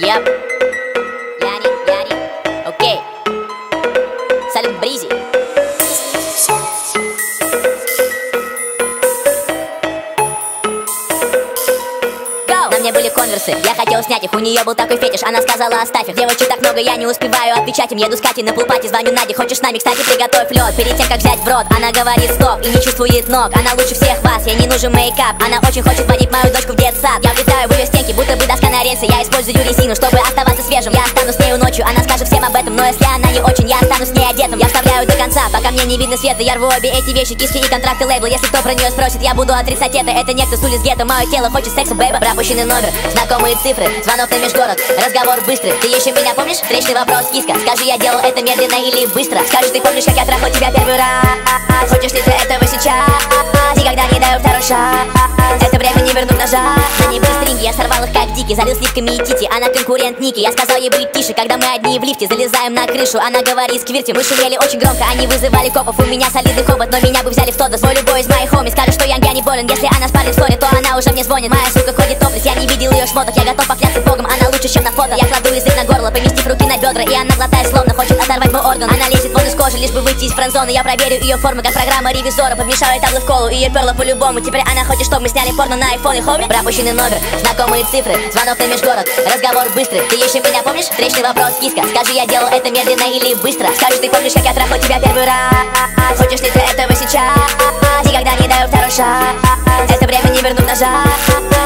Yep. Yani. Окей. Салют, Бризи. На мне были конверсы, я хотел снять их. У нее был такой фетиш, она сказала оставь их. Девочек так много, я не успеваю отвечать им. Еду с Катей на пулпати, звоню Наде, хочешь с нами? Кстати, приготовь лед. Перед тем, как взять в рот, она говорит стоп и не чувствует ног. Она лучше всех вас, ей не нужен мейкап. Она очень хочет водить мою дочку в детсад. Я влетаю в ее стенки, будто бы доска на рельсы. Я использую резину, чтобы оставаться свежим. Я останусь с нею ночью, она скажет всем об этом. Но если она не очень, я останусь с ней одетым. Я вставляю до конца, пока мне не видно света. Я рву обе эти вещи, киски и контракты лейбла. Если кто про нее спросит, я буду отрицать это. Это некто с улиц гетто, мое тело хочет секса, бэйба. Пропущенный номер, знакомые цифры, звонок на межгород, разговор быстрый. Ты еще меня помнишь? Встречный вопрос, киска. Скажи, я делал это медленно или быстро? Скажи, ты помнишь, как я трахал тебя первый раз? Хочешь ли ты этого сейчас? Никогда не даю второй шаг. Это время не вернуть назад. На ней были стринги, я сорвал их как дикий. Залил сливками и тити, она конкурент Ники. Я сказал ей быть тише, когда мы одни в лифте. Залезаем на крышу, она говорит сквирти. Мы шумели очень громко, они вызывали копов. У меня солидный хобот, но меня бы взяли в тодос. Мой любой из моих хоми скажет, что я не болен. Если она спалит в ссоре, то она уже мне звонит. Моя сука ходит топлес, я не видел ее шмоток. Я готов поклясться Богом, она лучше, чем на фото. Я кладу язык на горло, поместив руки на бедра. И она глотает, словно хочет оторвать мой орган. Она лезет вон из кожи, лишь бы выйти из френдзоны. Я проверю ее форму, как программа ревизора. Подмешаю табло в колу, ее перло по-любому. Теперь она хочет, чтобы мы сняли порно на айфоне, хоми. Пропущенный номер, знакомые цифры, звонок на межгород, разговор быстрый. Ты еще меня помнишь? Встречный вопрос, киска. Скажи, я делал это медленно или быстро? Скажи, ты помнишь, как я трахал тебя первый раз? Хочешь ли ты этого сейчас? Никогда не даю второй шаг. Это время не вернуть назад.